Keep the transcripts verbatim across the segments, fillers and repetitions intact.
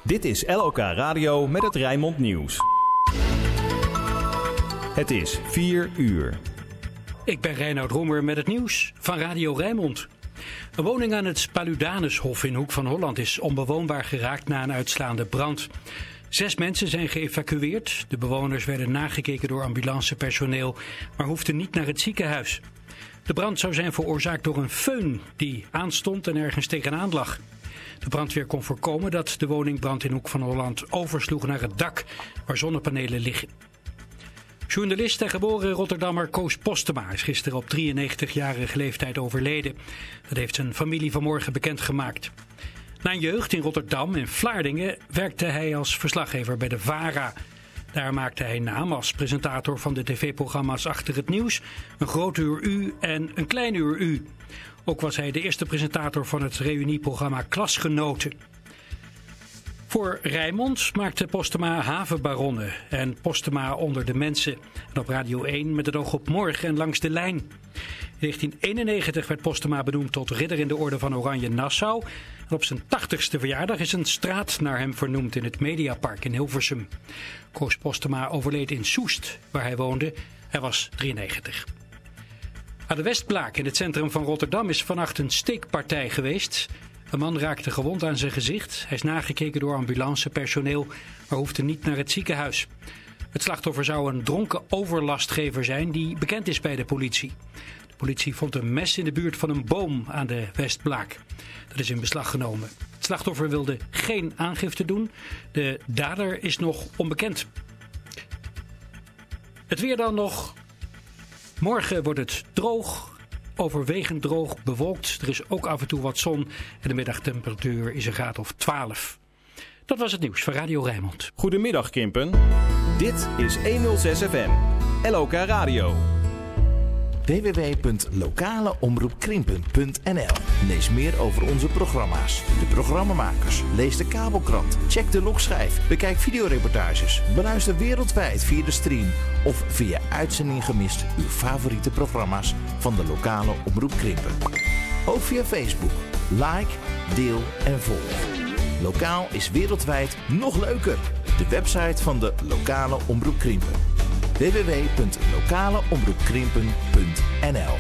Dit is L O K Radio met het Rijnmond Nieuws. Het is vier uur. Ik ben Reinoud Roemer met het nieuws van Radio Rijnmond. Een woning aan het Paludanushof in Hoek van Holland is onbewoonbaar geraakt na een uitslaande brand. Zes mensen zijn geëvacueerd. De bewoners werden nagekeken door ambulancepersoneel, maar hoefden niet naar het ziekenhuis. De brand zou zijn veroorzaakt door een föhn die aanstond en ergens tegenaan lag. De brandweer kon voorkomen dat de woningbrand in Hoek van Holland oversloeg naar het dak waar zonnepanelen liggen. Journalist en geboren Rotterdammer Koos Postema is gisteren op drieënnegentigjarige leeftijd overleden. Dat heeft zijn familie vanmorgen bekendgemaakt. Na een jeugd in Rotterdam en Vlaardingen werkte hij als verslaggever bij de VARA. Daar maakte hij naam als presentator van de tv-programma's Achter het Nieuws, Een Groot Uur U en Een Klein Uur U. Ook was hij de eerste presentator van het reunieprogramma Klasgenoten. Voor Rijnmond maakte Postema Havenbaronnen en Postema onder de mensen. En op Radio één met het oog op morgen en langs de lijn. In negentien eenennegentig werd Postema benoemd tot ridder in de orde van Oranje Nassau. En op zijn tachtigste verjaardag is een straat naar hem vernoemd in het Mediapark in Hilversum. Koos Postema overleed in Soest, waar hij woonde. Hij was drieënnegentig. Aan de Westblaak in het centrum van Rotterdam is vannacht een steekpartij geweest. Een man raakte gewond aan zijn gezicht. Hij is nagekeken door ambulancepersoneel, maar hoefde niet naar het ziekenhuis. Het slachtoffer zou een dronken overlastgever zijn die bekend is bij de politie. De politie vond een mes in de buurt van een boom aan de Westblaak. Dat is in beslag genomen. Het slachtoffer wilde geen aangifte doen. De dader is nog onbekend. Het weer dan nog. Morgen wordt het droog. Overwegend droog, bewolkt. Er is ook af en toe wat zon en de middagtemperatuur is een graad of twaalf. Dat was het nieuws van Radio Rijnmond. Goedemiddag Kimpen. Dit is honderdzes F M. L O K Radio. w w w punt lokale omroep krimpen punt n l. Lees meer over onze programma's, de programmamakers, lees de kabelkrant, check de logschijf, bekijk videoreportages, beluister wereldwijd via de stream of via uitzending gemist uw favoriete programma's van de lokale omroep Krimpen. Ook via Facebook. Like, deel en volg. Lokaal is wereldwijd nog leuker. De website van de lokale omroep Krimpen. w w w punt lokale omroep krimpen punt n l.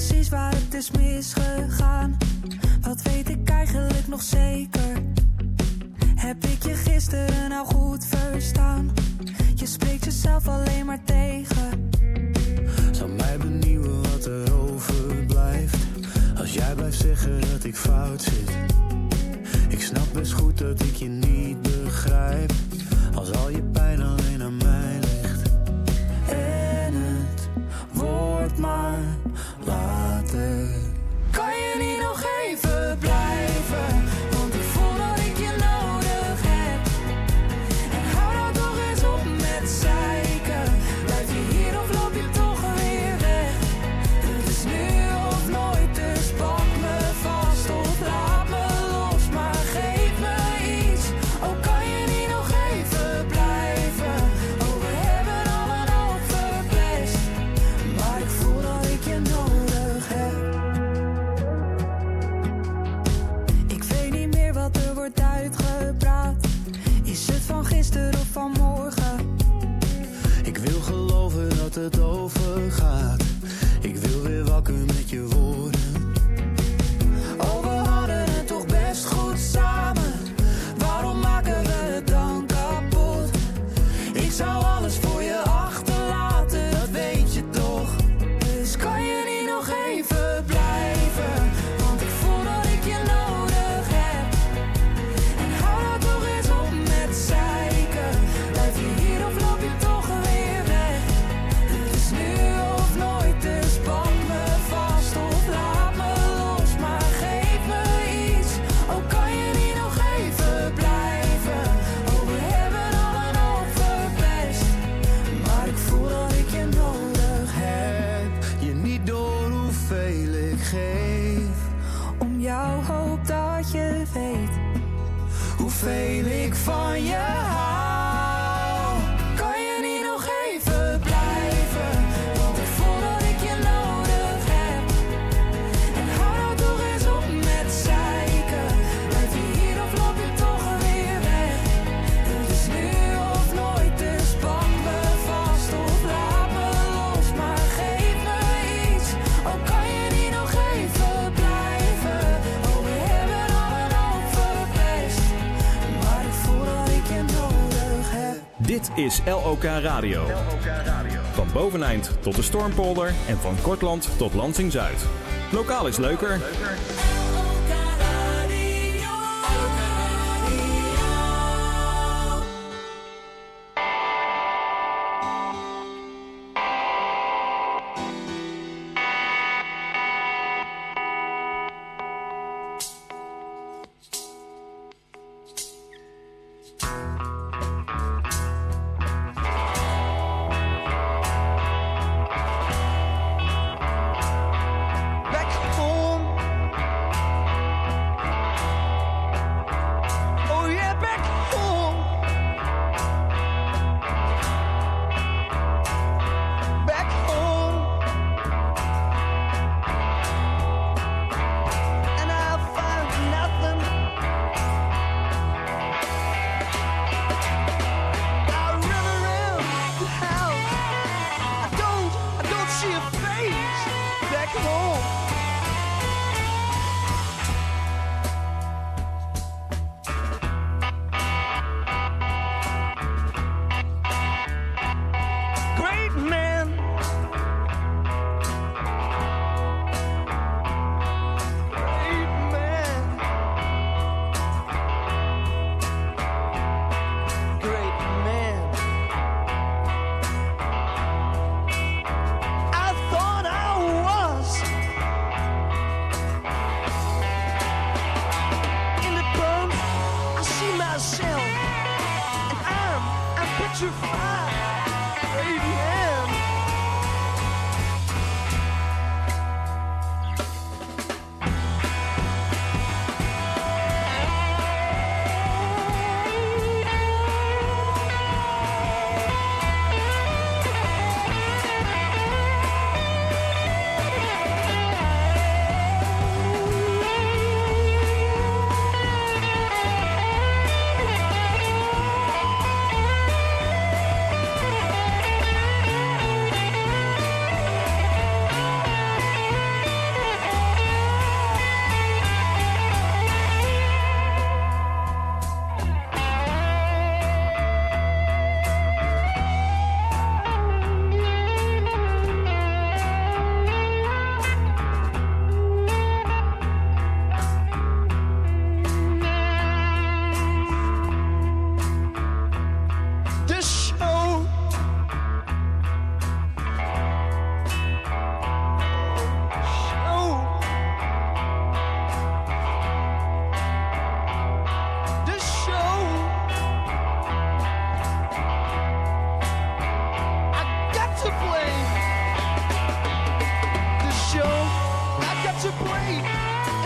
precies waar het is misgegaan. Wat weet ik eigenlijk nog zeker? Heb ik je gisteren nou goed verstaan? Je spreekt jezelf alleen maar tegen. Zou mij benieuwen wat er overblijft als jij blijft zeggen dat ik fout zit. Ik snap best goed dat ik je niet begrijp als al je pijn alleen aan mij ligt. En het wordt maar later. Kan je niet nog even blijven? Want ik voel dat ik je nodig heb. En hou nou toch eens op met zeiken. Blijf je hier of loop je toch weer weg? Het is nu of nooit, dus pak me vast of laat me los. Maar geef me iets. Oh, kan je niet nog even blijven? Oh, we hebben al een hoop verpest. Maar ik voel dat ik je nodig heb. Ik weet niet meer wat er wordt uitgepraat. Is het van gisteren of van morgen? Ik wil geloven dat het overgaat. Ik wil weer wakker met je woorden. Oh, we hadden het toch best goed samen. Waarom maken we het dan kapot? Ik zou alles voor je achterlaten, dat weet je toch. Dus kan je niet nog even blijven? Want ik voel dat ik je nodig heb. En hou nou toch eens op met zeiken. Blijf je hier of loop je toch weer weg? Het is nu of nooit, dus pak me vast of laat me los. Maar geef me iets. Oh, kan je niet nog even blijven? Oh, we hebben al een hoop verpest. Maar ik voel dat ik je nodig heb. Heb je niet door hoeveel ik geef? Om jou hoop dat je weet hoeveel ik van je hou. Kan je niet nog even blijven? Want ik voel dat ik je nodig heb. En hou nou toch eens op met zeiken. Blijf je hier of loop je toch weer weg? Het is nu of nooit, dus pak me vast of laat me los. Maar geef me iets. Oh, kan je niet nog even blijven? Oh, we hebben al een hoop verpest. Maar ik voel dat ik je nodig heb. Dit is L O K Radio. Van Boveneind tot de Stormpolder en van Kortland tot Lansing-Zuid. Lokaal is leuker. Back home. Oh yeah, back home. Back home. And I'll find nothing. I run around the house. I don't, I don't see a face back home. Great man. Great man. Great man. I thought I was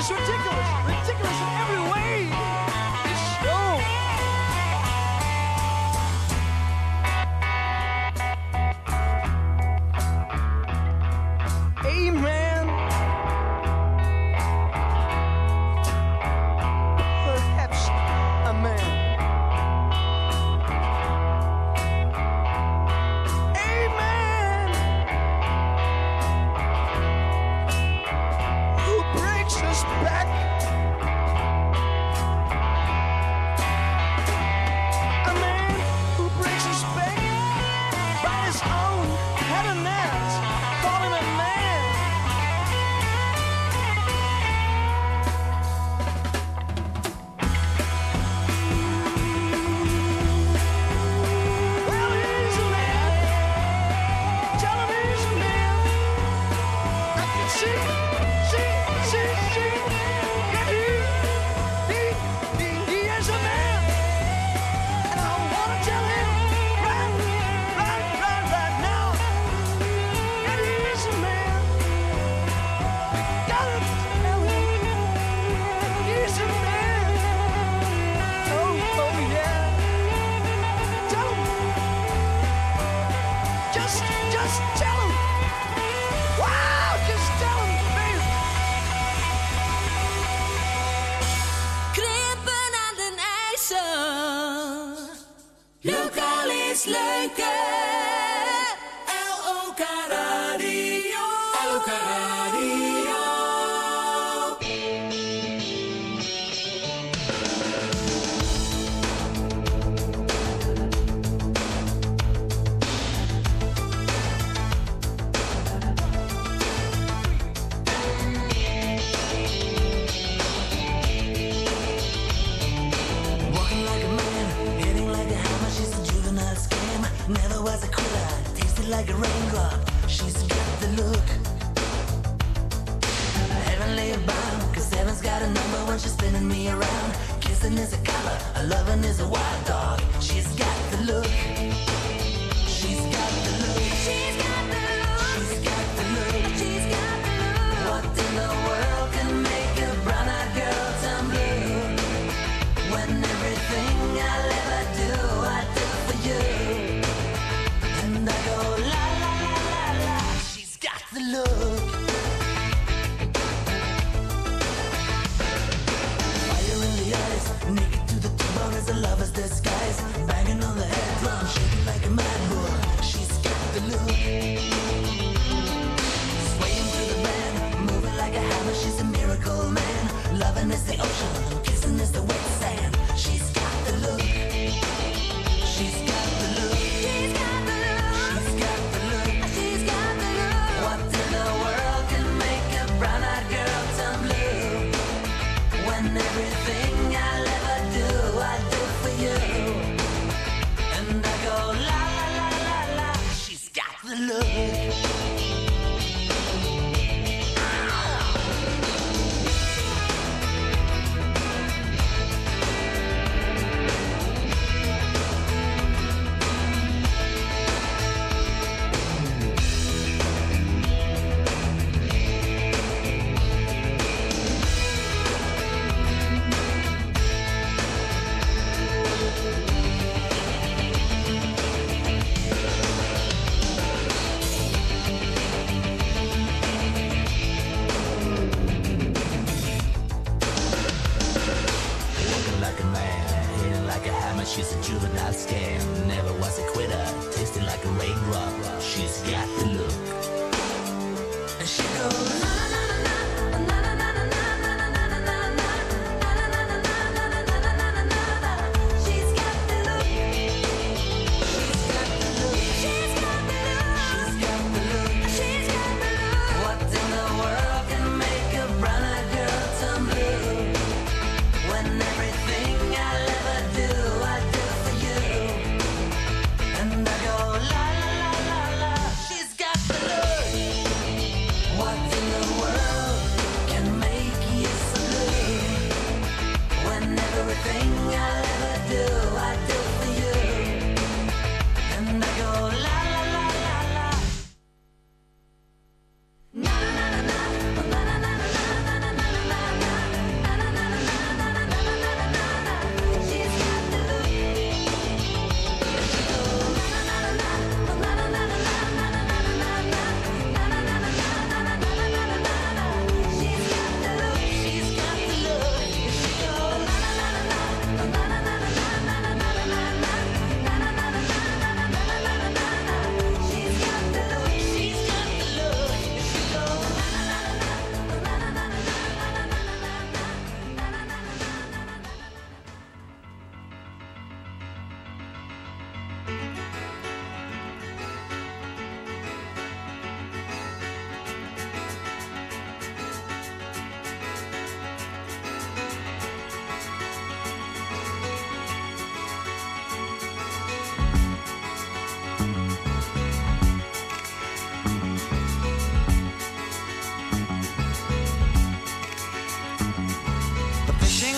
It's ridiculous, ridiculous in every way. This show. Amen. Perhaps a man. Amen. Who breaks his back? A man who breaks his back by his own head and hands. Call him a man. Well, he's a man. Tell him he's a man. I can see, see, see, see. Yeah, he, he, he, he is a man. And I want to tell him right, right, right, right now that he is a man. Gotta tell him he's a man. Oh, oh yeah. Tell him. Just, just tell him. Wow, just tell him, baby. Knippen aan den ijzer. Lokaal is leuker. L O K Radio. L O K Radio. Walking like a man, hitting like a hammer. She's a juvenile scam. Never was a quitter, tasted like a raindrop. She's got the look. Heavenly bound, cause heaven's got a number when she's spinning me around. Kissing is a color, a loving is a wild dog. She's got the look. She's got the look. She's got the look. She's got the look. She's got the look. What in the world can make a brown-eyed girl turn blue? When everything I'll ever do, I do for you. And I go la la la la la. She's got the look. Fire in the eyes, naked to the bone as a lover's disguise. Banging on the head drum, shaking like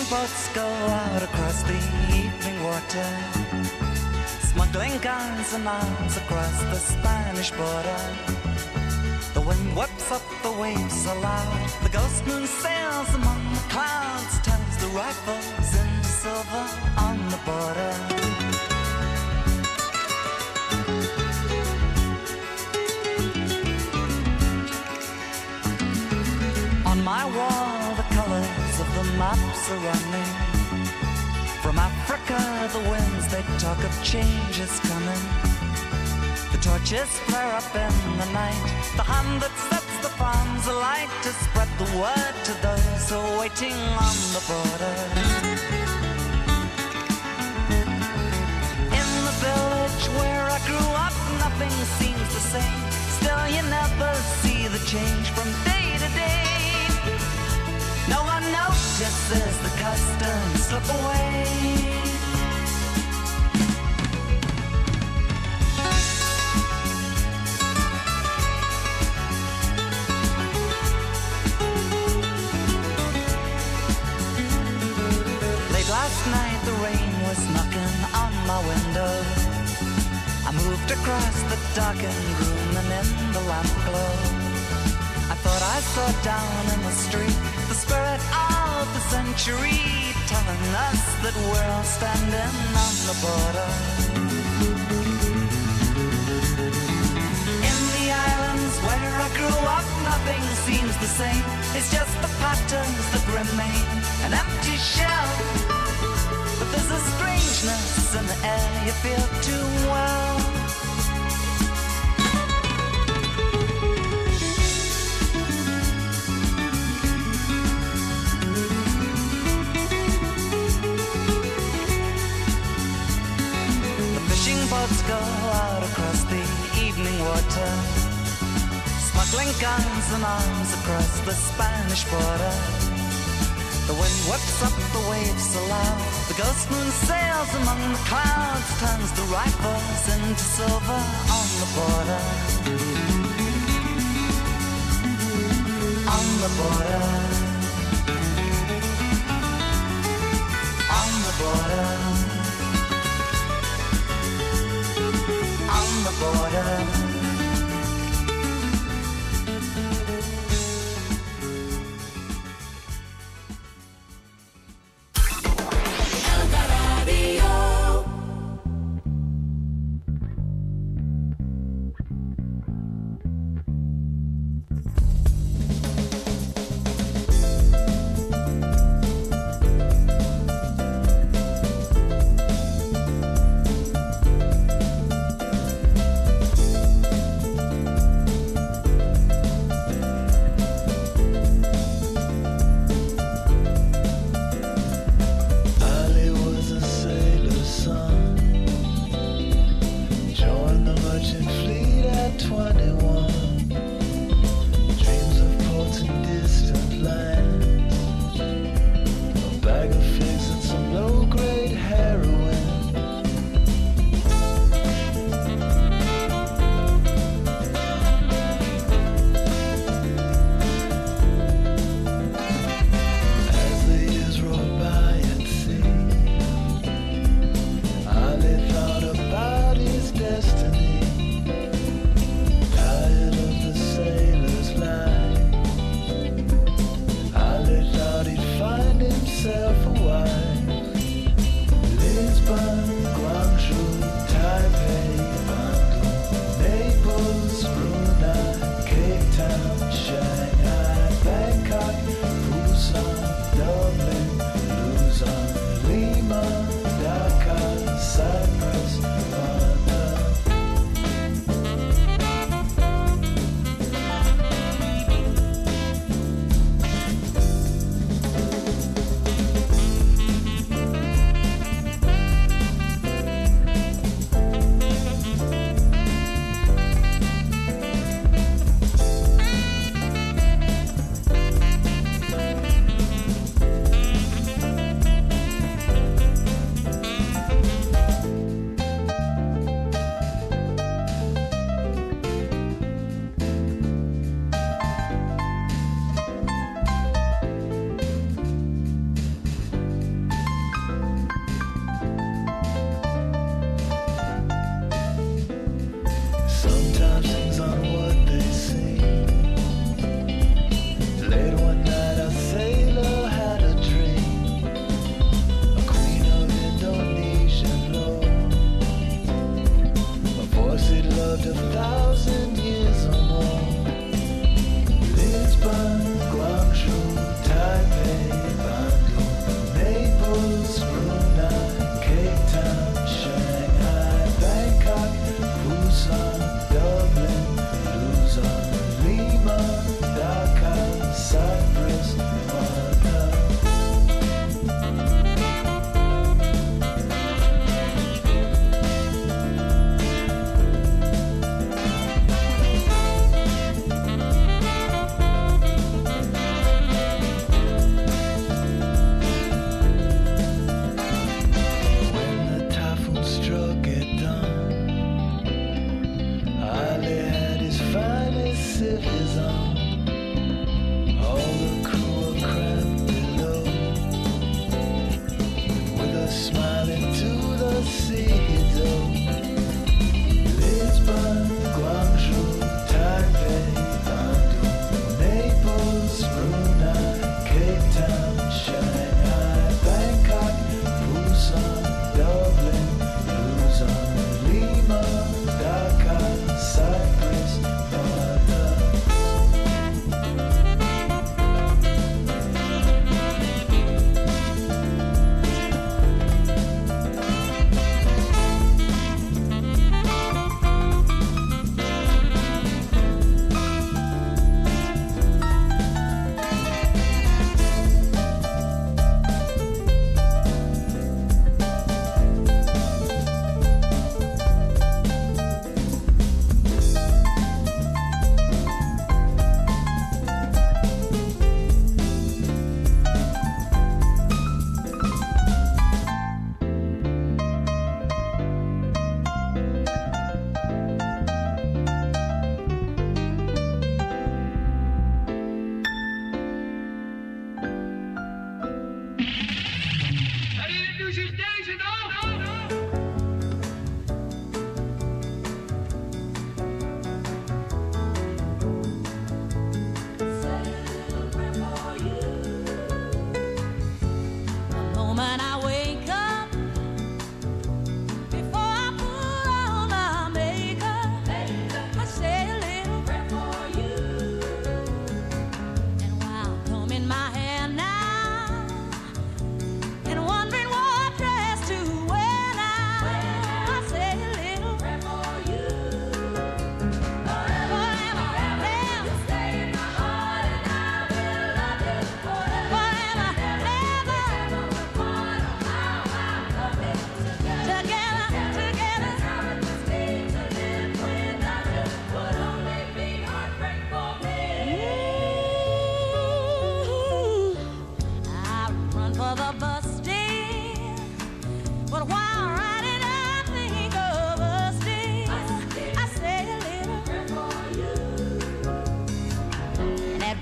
boats go out across the evening water, smuggling guns and arms across the Spanish border. The wind whips up the waves aloud, the ghost moon sails among the clouds, turns the rifles into silver on the border. On my wall the colors of the maps are running. From Africa the winds they talk of changes coming. The torches flare up in the night, the hand that sets the palms alight to spread the word to those who are waiting on the border. In the village where I grew up, nothing seems the same. Still you never see the change from day to day. No one notices the customs slip away. Last night the rain was knocking on my window. I moved across the darkened room and in the lamp glow I thought I saw down in the street the spirit of the century, telling us that we're all standing on the border. In the islands where I grew up, nothing seems the same. It's just the patterns that remain, an empty shell. But there's a strangeness in the air you feel too well. The fishing boats go out across the evening water, smuggling guns and arms across the Spanish border. The wind whips up the waves aloud, the ghost moon sails among the clouds, turns the rifles into silver on the border. On the border. On the border. On the border.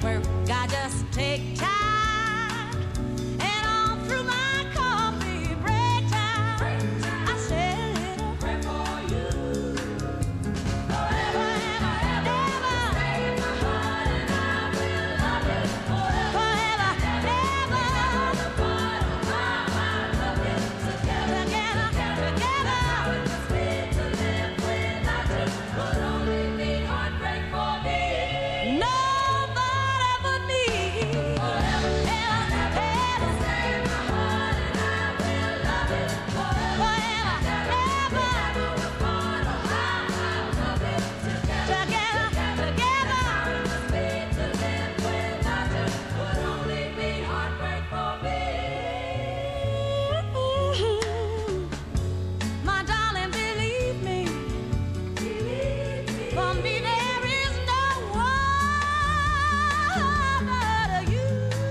work, I just take time. And all through my coffee break time, I say a little prayer for you. Forever and ever, stay in my heart and I will love you forever and ever. The part of my heart, love you together, together, together. How it must be to live without you would only be heartbreak for me. Nobody but me. Forever and ever, stay in my heart and I will love you forever and ever. The part of my heart, love you together, together, together. How it must be to live without you would only be heartbreak for me. My darling, believe me, for me there is no one but you.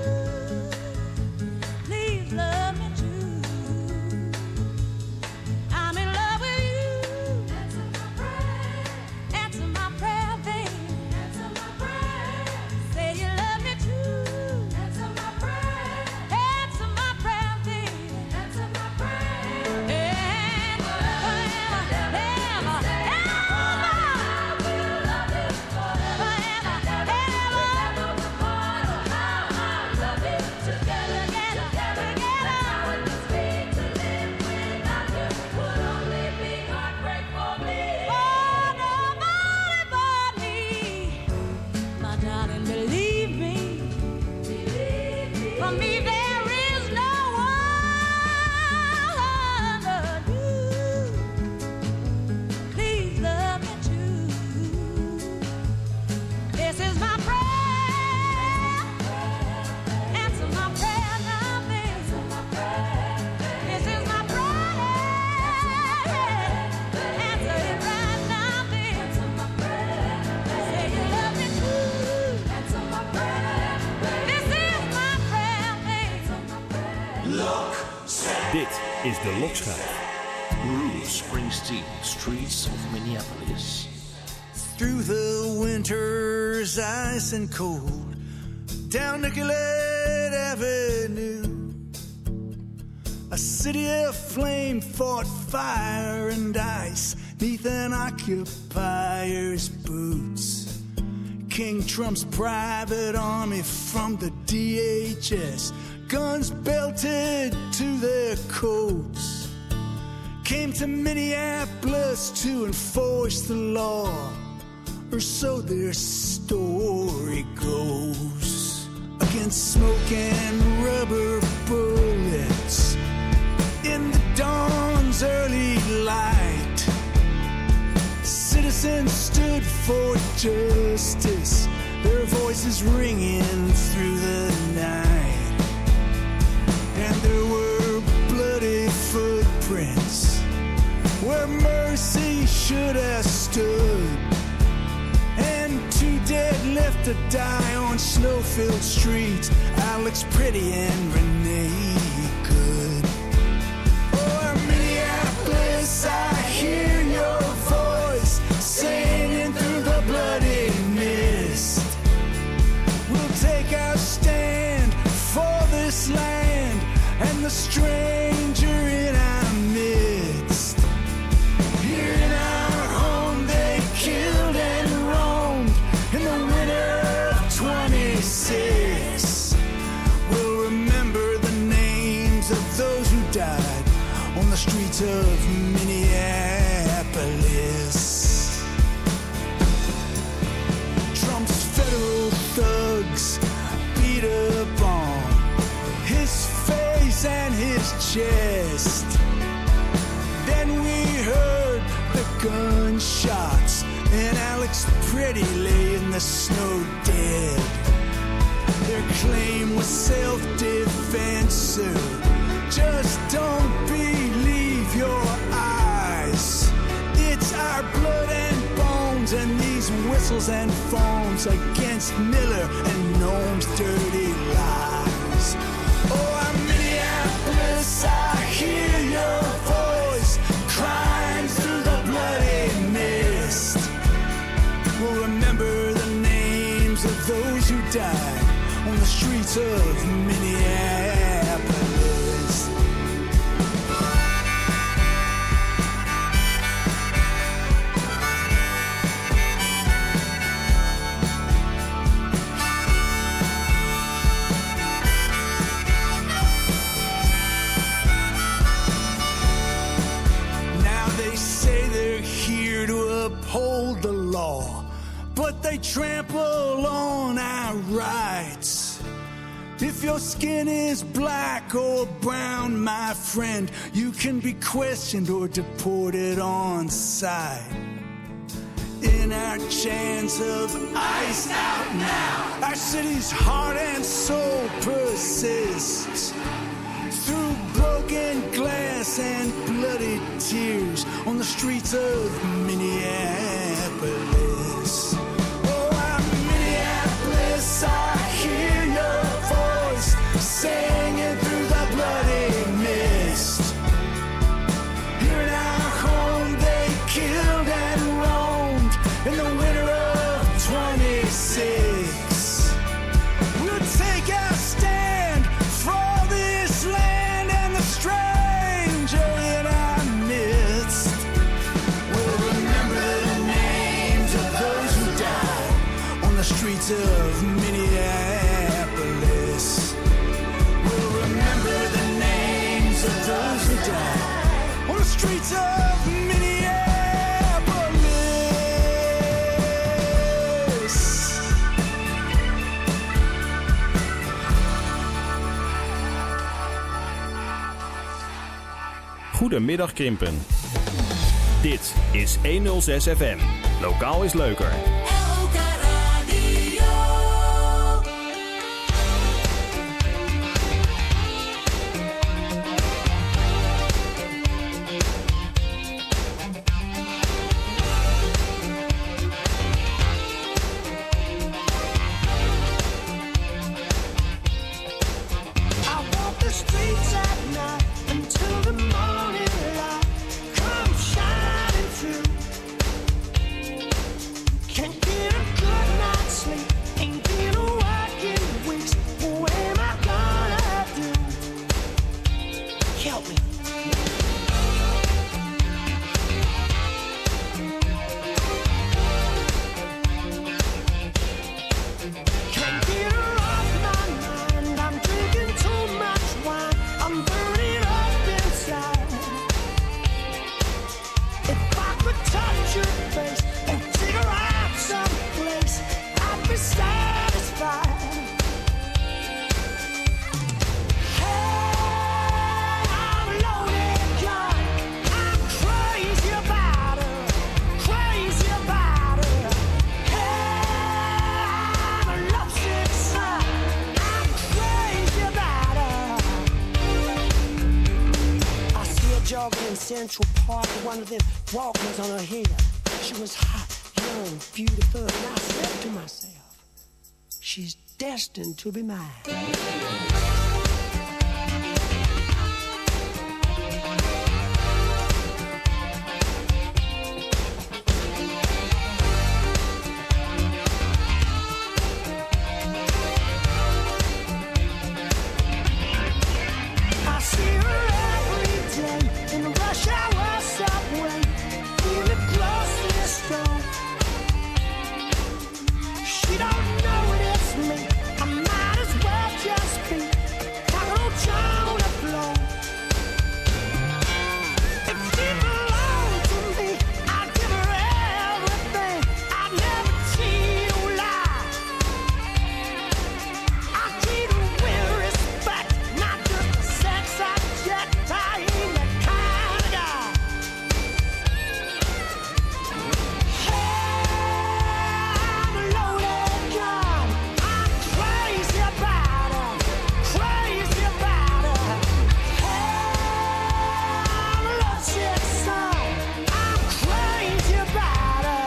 Please love me too. I'm in love with you. Answer my prayer, answer my prayer, baby. Answer my prayer. Say you love me too. Answer my prayer, answer my prayer, baby. Answer my prayer. And forever, ever, ever, I will love you forever and ever. The part of my heart, love you together, together, together. How it must be to live without you would only be heartbreak for me. Oh, nobody but me. My darling, believe me. For me there is no one but you. Please love me too. This is my prayer. Answer my prayer now, baby. This is my prayer. Answer it right now, baby. Say you love me too. Answer my prayer. This is my prayer, baby. Dit is de Lokschijf. Bruce Springsteen, Streets of Minneapolis. Through the winter's ice and cold, down Nicollet Avenue, a city of flame fought fire and ice neath an occupier's boots. King Trump's private army from the D H S, guns belted to their coats, came to Minneapolis to enforce the law, or so their story goes. Against smoke and rubber bullets in the dawn's early light, citizens stood for justice, their voices ringing through the night. And there were bloody footprints where mercy should have stood, and two dead left to die on snow-filled streets, Alex Pretty and Renee Good. Oh, Minneapolis, I hear your voice singing through the bloody mist. We'll take our stand for this land and the stranger in our midst. Here in our home they killed and roamed in the winter of twenty-six. We'll remember the names of those who died on the streets of Minneapolis. Trump's federal thugs beat up on his face and his chest. Then we heard the gunshots and Alex Pretty lay in the snow dead. Their claim was self-defense, sir. Just don't believe your eyes. It's our blood and bones and these whistles and phones against Miller and Noam's dirty lies. Oh, I'm Minneapolis, I hear your voice crying through the bloody mist. We'll remember the names of those who died on the streets of Minneapolis. Now they say they're here to uphold the law, but they trample on our rights. If your skin is black or brown, my friend, you can be questioned or deported on sight. In our chains of ice out now, our city's heart and soul persists. Through broken glass and bloody tears on the streets of Minneapolis. Oh, I'm Minneapolis, I hear your voice singing through the bloody mist. Here in our home they killed and roamed in the winter of twenty-six. We'll take our stand for this land and the stranger in our midst. We'll remember the names of those who died on the streets of Minneapolis. We'll remember the names of those who died on the streets of Minneapolis. Goedemiddag Krimpen. Dit is honderdzes F M. Lokaal is leuker. I walk the streets at night until the morning light comes shining through. Can't get a good night's sleep, ain't been a work in weeks. What am I gonna do? Help me. Can't get her off my mind. I'm drinking too much wine. I'm burning up inside. If I could touch your face and take her out someplace, I'd be satisfied. Hey, I'm a loaded gun. I'm crazy about her, crazy about her. Hey, I'm a lovesick son. I'm crazy about her. I see her jogging in Central Park with one of them Walkmans on her head. She was hot, young, beautiful, and I said to myself, she's destined to be mine. I see her every day in the rush hour subway, in the grocery store. She don't know it's me. I might as well just be talking on John the floor. If she belonged to me, I'd give her everything. I'd never cheat or lie. I treat her with respect, not just a sex object. I ain't that kind of guy. Hey, I'm a loaded gun. I'm crazy about her, crazy about her. Hey, I'm a lovesick son. I'm crazy about her.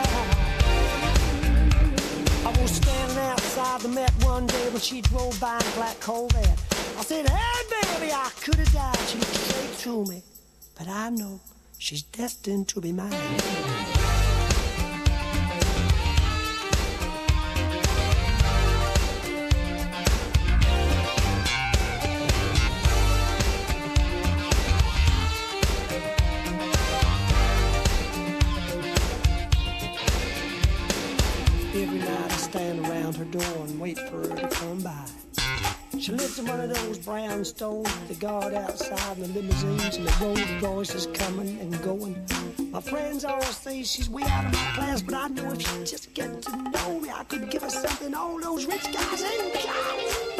I was standing outside the Met one day when she drove by in a black Corvette. I said, hey, baby, I could have died. She looked straight through me. But I know she's destined to be mine. come by. She lives in one of those brownstones, the guard outside, and the limousines, and the Rolls Royces coming and going. My friends all say she's way out of my class, but I know if she just get to know me, I could give her something all those rich guys ain't got.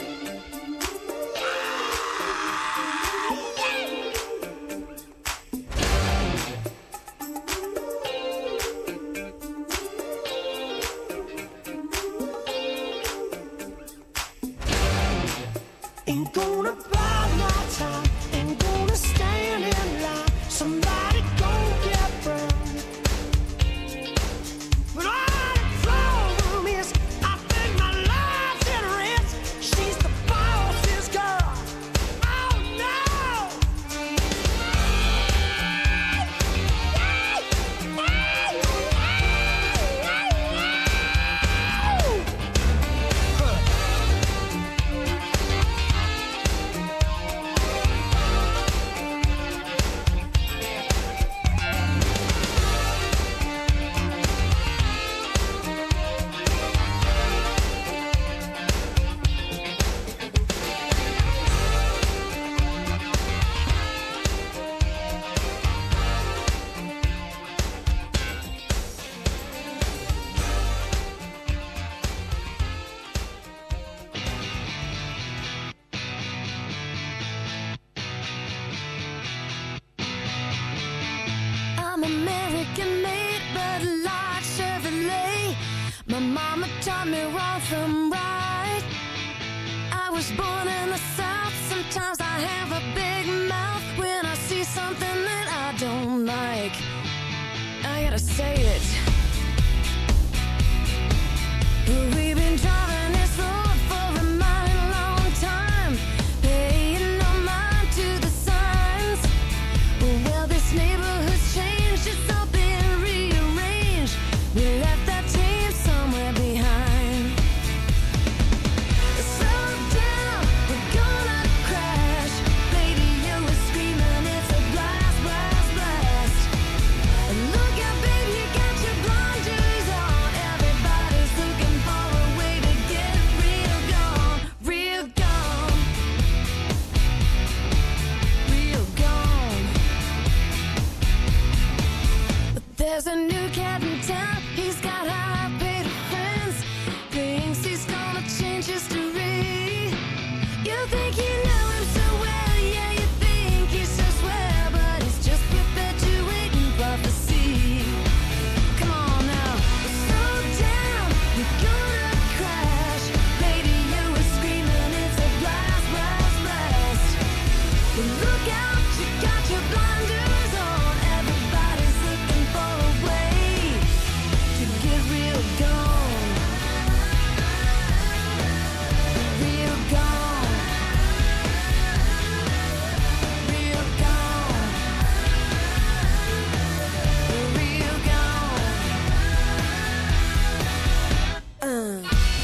Ain't gonna buy my time, ain't gonna stand in line. Somebody gon' get burned. But all the problem is, I think my life's in risk. She's the boss's girl. Oh no! I'm American made, but like Chevrolet. My mama taught me wrong from right. I was born in the South. Sometimes I have a big mouth when I see something that I don't like. I gotta say it. We've been driving this road for a mighty long time, paying no mind to the signs. Well, this neighborhood's changed, it's all been rearranged. We left that team somewhere behind. Slow down, we're gonna crash. Baby, you were screaming, it's a blast, blast, blast. And look out, baby, you got your blinders on. Everybody's looking for a way to get real gone, real gone, real gone. There's a new cat in town, he's got high paid friends. Thinks he's gonna change history. You think you know him so well, yeah, you think he's so swell, but he's just perpetuating prophecy. Come on now, slow down, you're gonna crash. Lady, you were screaming, it's a blast, blast, blast. But look out, you got your blinders on. Everybody's looking for a way to get real gone, real gone, real gone, real gone. Uh.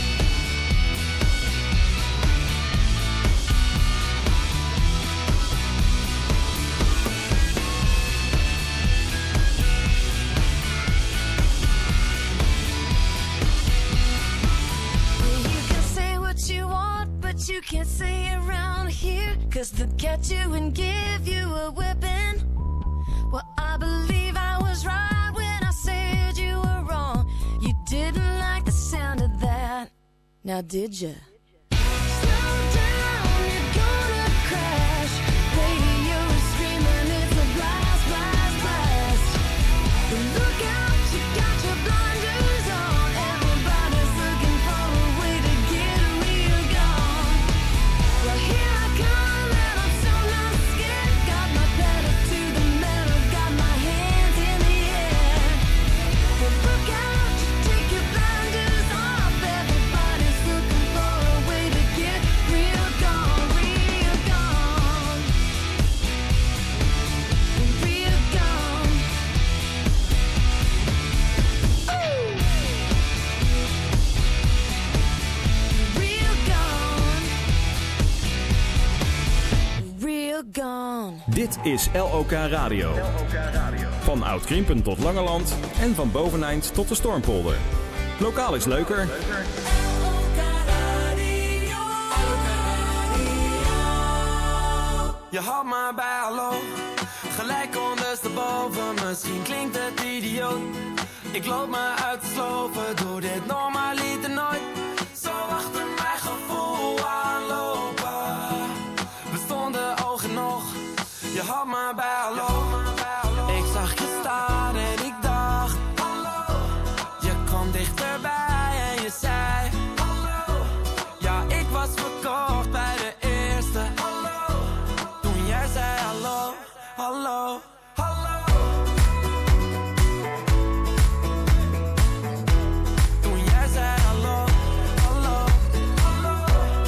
You can say what you want, but you can't say it around here, 'cause they'll get you and give you a whipping. Well, I believe I was right when I said you were wrong. You didn't like the sound of that, now did ya? Slow down, you're gonna crash. Baby, you were screaming, it's a blast, blast, blast. But look out, you got your blinders on. Everybody's looking for a way to get real gone. Well, here I come, and I'm so not scared. Got my pedal to the metal, got my hands in the air. But look out, you take your blinders off. Everybody's looking for a way to get real gone, real gone, real gone. Ooh. Real gone, real gone. Dit is L O K Radio. Van Oud-Krimpen tot Langeland en van Boveneind tot de Stormpolder. Lokaal is leuker. L O K Radio. Je had me bij hallo, gelijk ondersteboven. Misschien klinkt het idioot. Ik loop me uit te slopen, doe dit normaliter nooit. Zo achter mijn gevoel aanlopen. We stonden oog in oog, je had me bij hallo. Ik zag je staan en ik dacht hallo. Je kwam dichterbij en je zei hallo. Ja, ik was verkocht bij de eerste hallo. Toen jij zei hallo, hallo, hallo. Toen jij zei hallo, hallo, hallo.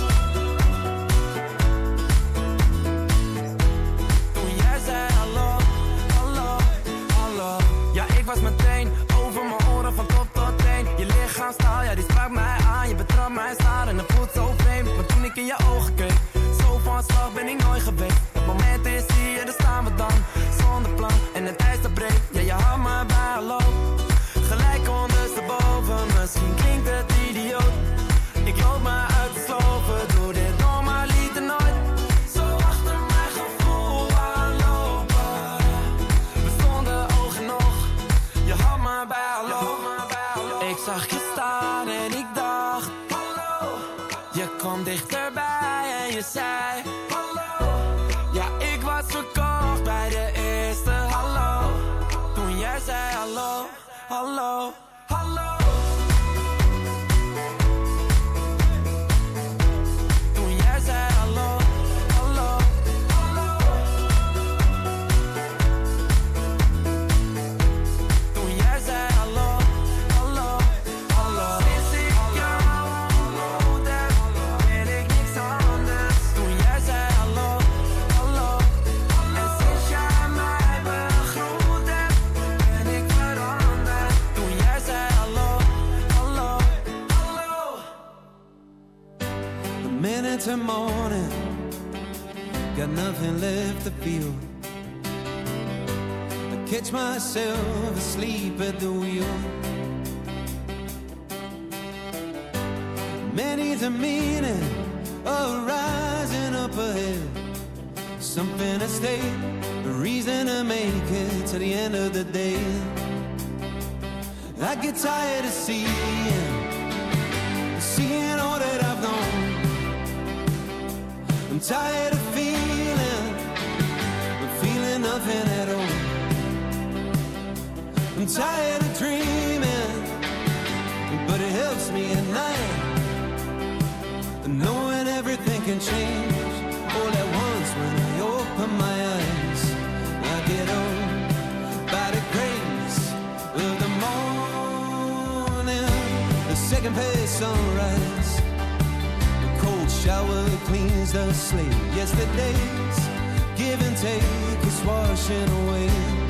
Toen jij zei hallo, hallo, hallo. Ja, ik was meteen over mijn oren van top tot teen. Je lichaamstaal, ja die sprak mij aan. Je betrapt mij staan en het voelt zo vreemd. Maar toen ik in je ogen keek, zo van slag ben ik nooit geweest. Het moment is hier, daar staan we dan. Zonder plan en het ijs dat breekt. Ja, je had me bij hallo. Gelijk ondersteboven, misschien klinkt het idioot. Ik loop me uit te slopen, doe dit normaliter nooit. Zo achter mijn gevoel aanlopen. We stonden oog in oog, je had me bij hallo. Ik zag je staan en ik dacht hallo. Je kwam dichterbij en je zei hallo. Ja, ik was verkocht bij de eerste hallo. Toen jij zei hallo, hallo, hallo. Toen jij zei hallo, hallo, hallo. Toen jij zei hallo, hallo, hallo. Sinds ik jou ontmoet heb, ben ik niks anders. Toen jij zei hallo, hallo. En sinds jij mij begroet hebt, ben ik veranderd. Toen jij zei hallo, hallo, hallo. A minute to morning, got nothing left to feel. I catch myself asleep at the wheel. Many's a meaning of rising up ahead. Something to stay, a reason to make it to the end of the day. I get tired of seeing, seeing all that I've known. I'm tired of feeling, feeling nothing at all. I'm tired of dreaming, but it helps me at night, knowing everything can change all at once when I open my eyes. I get on by the grace of the morning, the second page sunrise. The cold shower cleans the slate. Yesterday's give and take is washing away.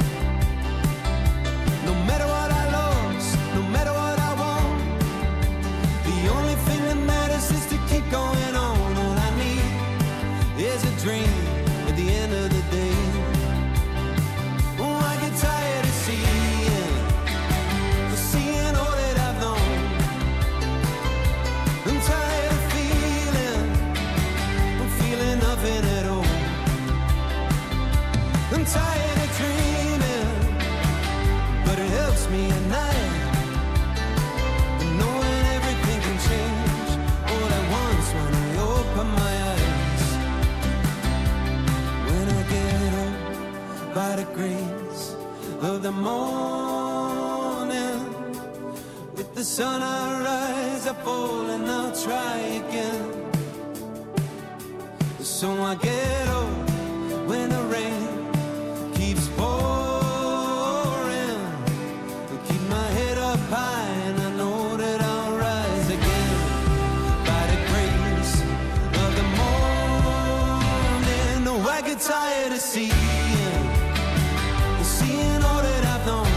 No matter what I lost, no matter what I want, the only thing that matters is to keep going on. All I need is a dream at the end of the day. Oh, I get tired of seeing, seeing all that I've known. I'm tired of feeling, I'm feeling nothing at all. I'm tired of dreaming, but it helps me at night, knowing everything can change all at once when I open my eyes. When I get up by the grace of the morning, with the sun I rise, I fall and I'll try again. So I get up when the rain keeps pouring, keep my head up high and I know that I'll rise again. By the grace of the morning, no, I get tired of seeing, seeing all that I've known.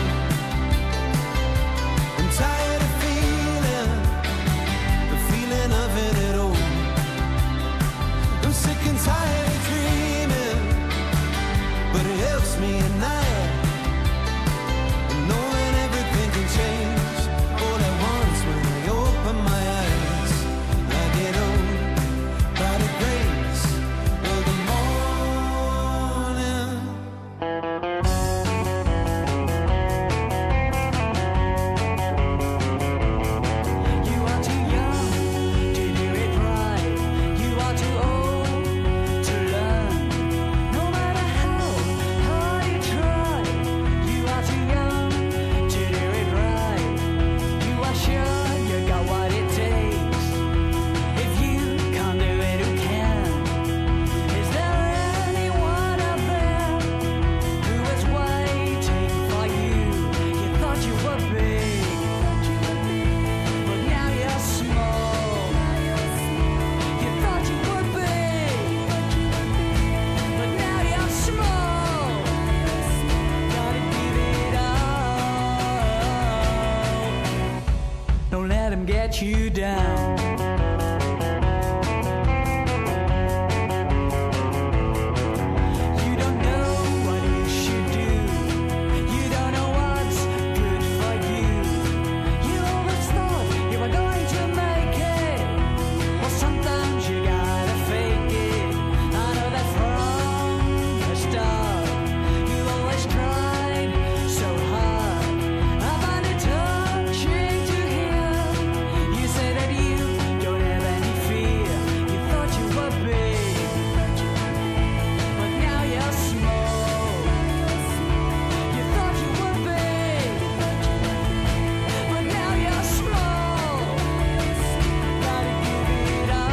I'm tired of feeling, the feeling of it at all. I'm sick and tired of dreaming, but it helps me at night, knowing everything can change all at once when I open my eyes. I get on by the grace of the morning. get you down. You don't know what you should do. You don't know what's good for you. You always thought you were going to make it. Well, sometimes you gotta fake it. I know that from the start. You always tried so hard. I find it touching to hear you say that you don't have any fear. You thought you were big, but now you're small. You thought you were big, but now you're small. Gotta give it all.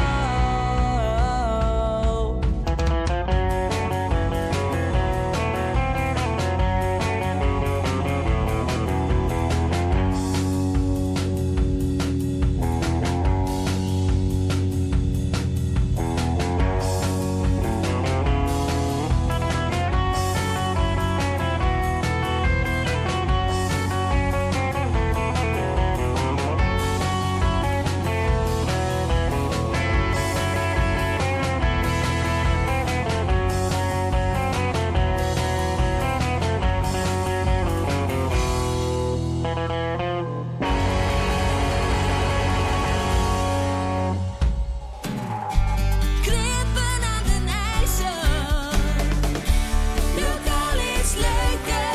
Klippen aan den IJssel. Lokaal is leuker.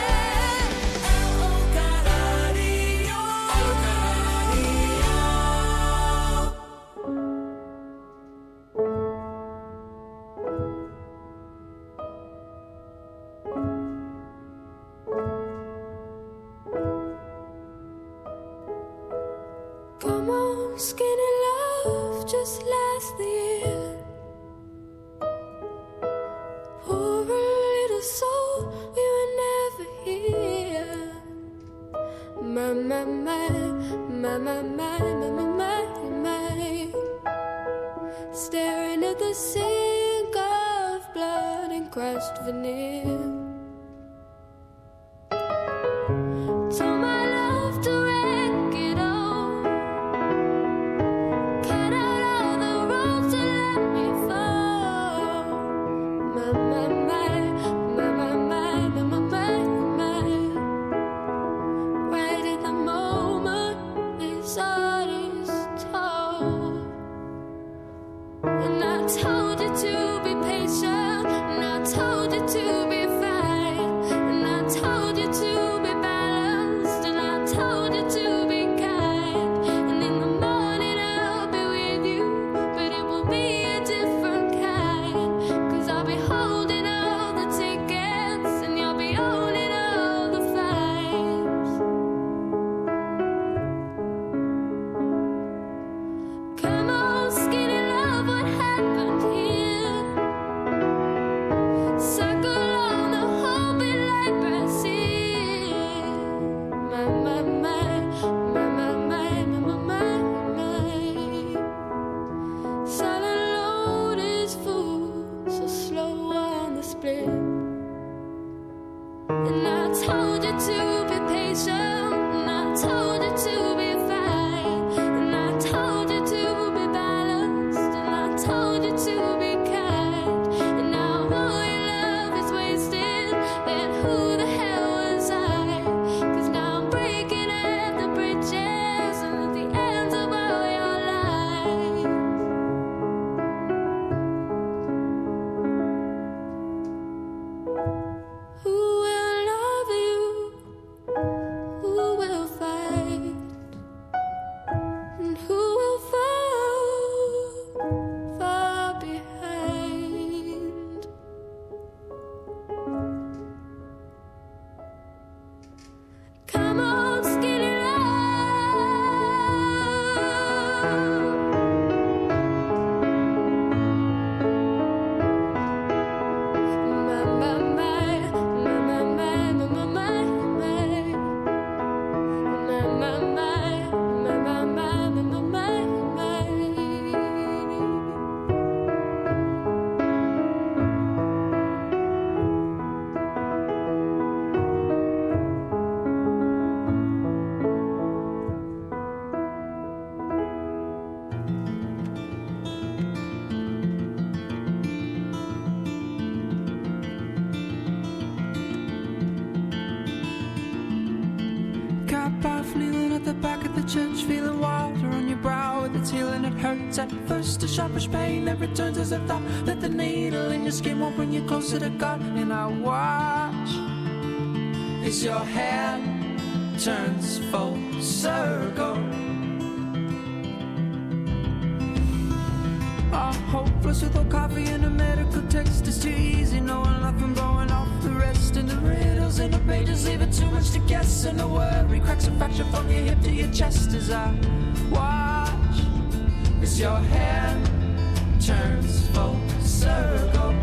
L O K Radio. L O K Radio. Come on, skinny love, just last the year. Poor little soul, we were never here. My, my, my, my, my, my, my, my, my, my. Staring at the sink of blood and crushed veneer. Told my love to wreck it all. Cut out all the ropes and let me fall. My, my, my, my, my, my, my, my, my, my. Right in the moment, his heart is tall. And I told you to be patient, and I told you to be fine, and I told you to be balanced, and I told you to be kind. And in the morning I'll be with you, but it will be a different kind. 'Cause I'll be holding all the tickets, and you'll be owning all the flights. Come on, skinny love, what happened here? Circle on the whole bit like Brazil. My, my, my, my, my, my, my, my, my. Silent load is full, so slow on the split. And I told you to be patient, and I told you to be fine, and I told you to be balanced, and I told you to be kind. And now all your love is wasted, then who the hell was I? 'Cause now I'm breaking at the bridges and at the ends of all your lies. Who will love you? Who will fight? And who will fall far behind? the church, feeling water on your brow. With its healing, it hurts at first. A sharpish pain that returns as a thought that the needle in your skin won't bring you closer to God. And I watch as your hand turns full circle. I'm hopeless without coffee and a medical text. It's too easy knowing nothing, blowing off the rest. And the riddles in the pages leaving too much to guess. And the worry cracks a fracture from your hip to your chest as I watch as your hand turns full circle.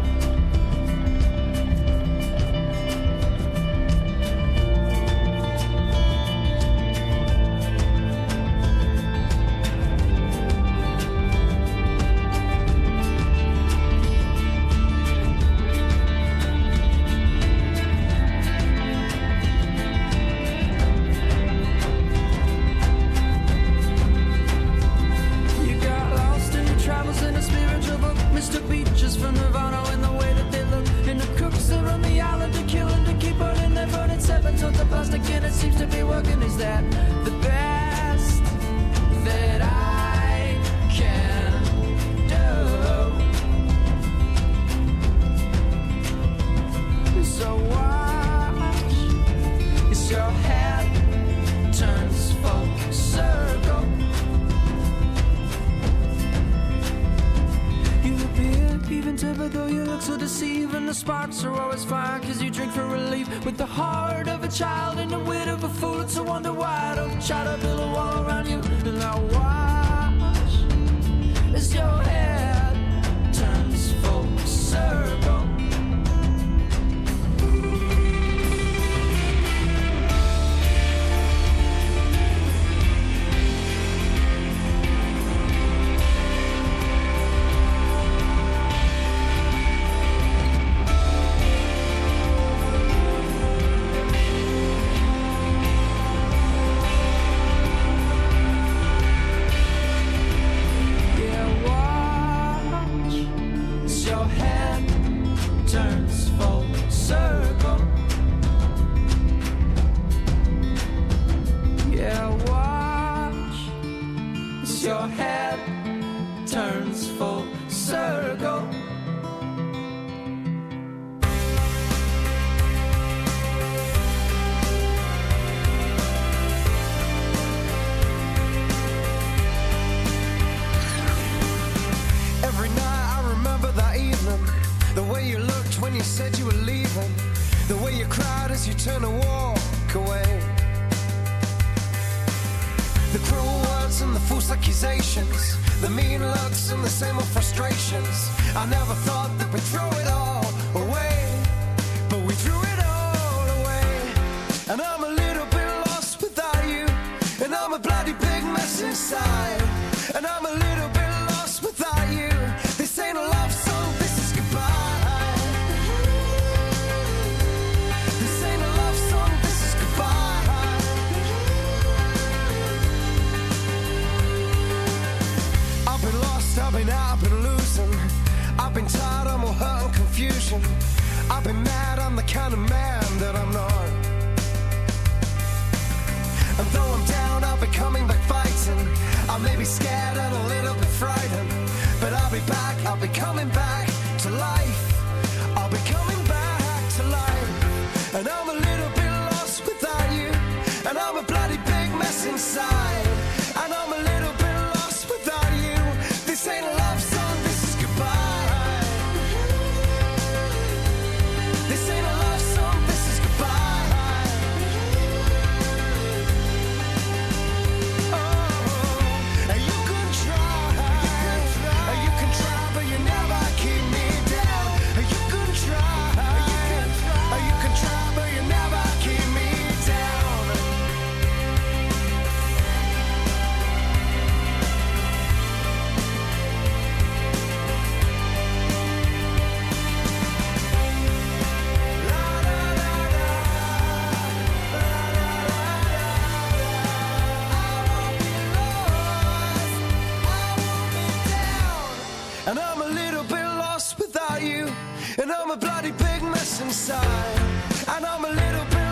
And I'm a bloody big mess inside. And I'm a little bit